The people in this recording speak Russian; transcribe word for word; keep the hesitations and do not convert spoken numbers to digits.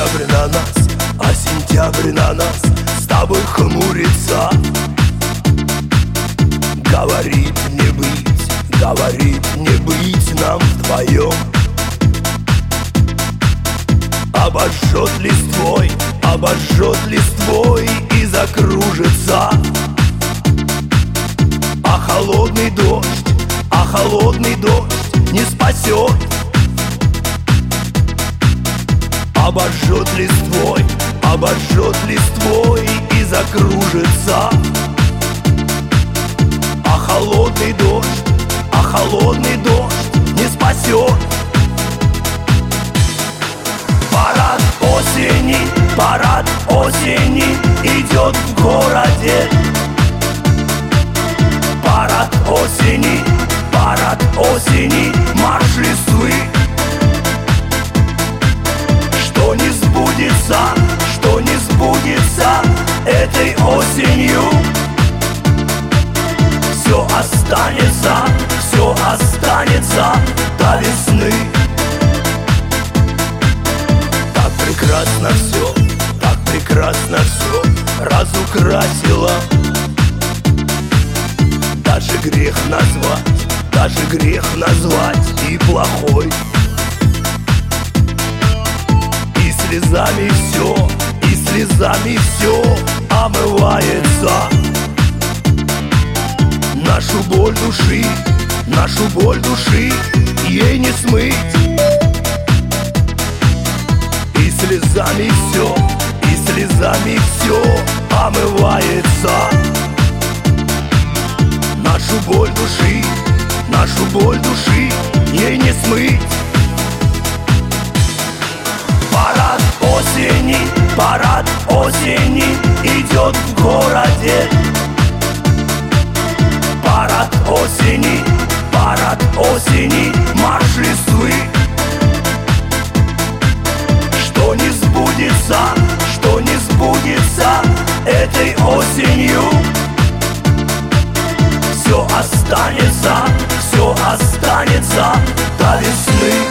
октябрь на нас, а сентябрь на нас с тобой хмурится. Говорит не быть, говорит не быть нам вдвоем. Обожжет листвой, обожжет листвой и закружится. А холодный дождь, а холодный дождь не спасет. Обожжет листвой, обожжет листвой и закружится. А холодный дождь, а холодный дождь не спасет. Парад осени, парад осени идет в городе. Парад осени, парад осени, марш листвы. Что не сбудется, что не сбудется этой осенью, все останется, все останется до весны. Так прекрасно все, так прекрасно все разукрасило. Даже грех назвать, даже грех назвать и плохой. И слезами все, и слезами все омывается. Нашу боль души, нашу боль души ей не смыть. И слезами все, и слезами все омывается. Нашу боль души, нашу боль души ей не смыть. Парад осени, парад осени идет в городе. Парад осени, парад осени, марш листвы. Что не сбудется, что не сбудется этой осенью, все останется, все останется до весны.